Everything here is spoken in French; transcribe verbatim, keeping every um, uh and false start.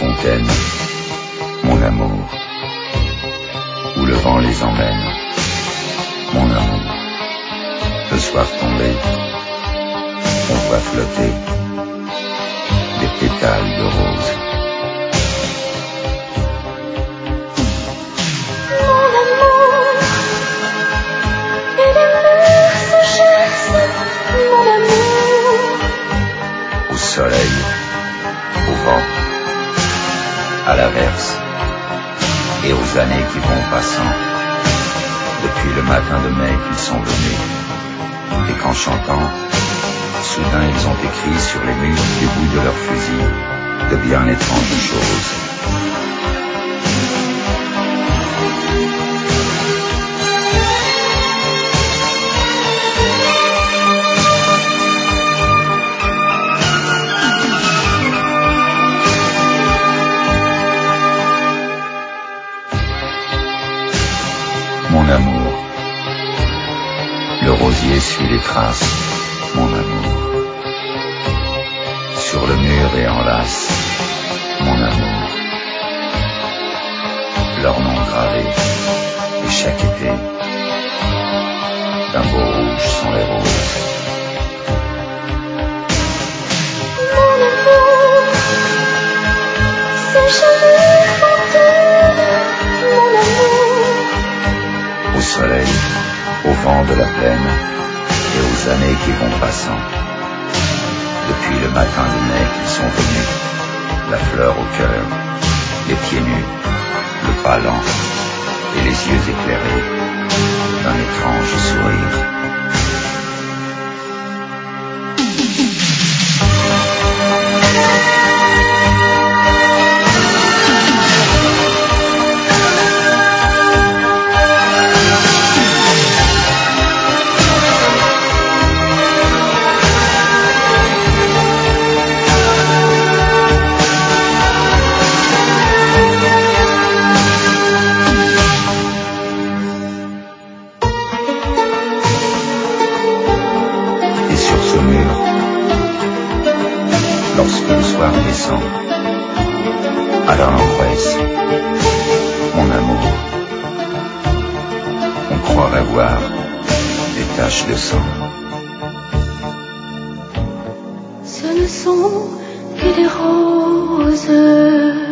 fontaines, mon amour, où le vent les emmène, mon amour. Le soir tombé, on voit flotter des pétales de rose. Mon amour, et les murs se chassent, mon amour. Au soleil, au vent, à l'averse, et aux années qui vont passant, depuis le matin de mai qu'ils sont venus, et qu'en chantant, soudain ils ont écrit sur les murs du bout de leurs fusils de bien étranges choses. Mon amour, le rosier suit les traces, mon amour. Sur le mur et enlace, mon amour. Leur nom gravé, et chaque été, d'un beau rouge sont les roses. Mon amour, ces cheveux fontaines, mon amour. Au soleil, au vent de la plaine, et aux années qui vont passant, depuis le matin de mai qu'ils sont venus, la fleur au cœur, les pieds nus, le pas lent, et les yeux éclairés d'un étrange sourire. Lorsque le soir descend à l'Aranjuez, mon amour, on croirait voir des taches de sang. Ce ne sont que des roses.